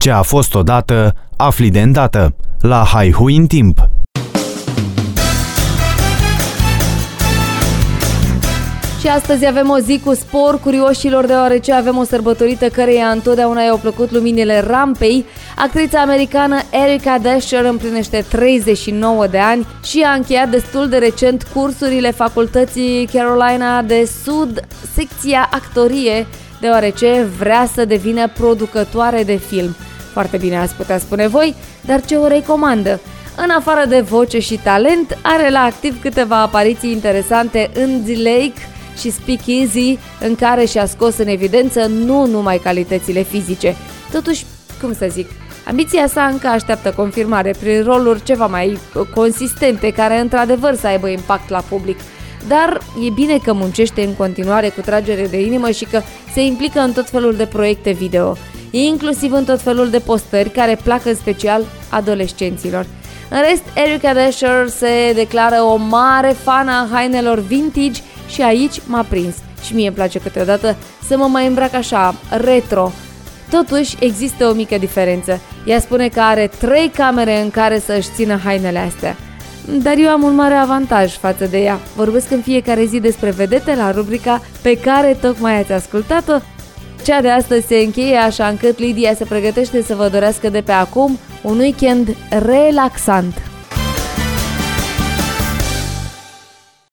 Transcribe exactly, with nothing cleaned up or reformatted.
Ce a fost odată, afli de îndată. La Haihui în timp. Și astăzi avem o zi cu spor curioșilor, deoarece avem o sărbătorită căreia întotdeauna i-au plăcut luminile rampei. Actrița americană Erica Dasher împlinește treizeci și nouă de ani și a încheiat destul de recent cursurile facultății Carolina de Sud, secția actorie, deoarece vrea să devină producătoare de film. Foarte bine ați putea spune voi, dar ce o recomandă? În afară de voce și talent, are la activ câteva apariții interesante în The Lake și Speak Easy, în care și-a scos în evidență nu numai calitățile fizice. Totuși, cum să zic, ambiția sa încă așteaptă confirmare prin roluri ceva mai consistente, care într-adevăr să aibă impact la public. Dar e bine că muncește în continuare cu tragere de inimă și că se implică în tot felul de proiecte video, inclusiv în tot felul de postări care plac în special adolescenților. În rest, Erica Dasher se declară o mare fană a hainelor vintage și aici m-a prins. Și mie îmi place câteodată să mă mai îmbrac așa, retro. Totuși, există o mică diferență. Ea spune că are trei camere în care să își țină hainele astea. Dar eu am un mare avantaj față de ea. Vorbesc în fiecare zi despre vedete la rubrica pe care tocmai ați ascultat-o. Cea de astăzi se încheie așa încât Lidia se pregătește să vă dorească de pe acum un weekend relaxant.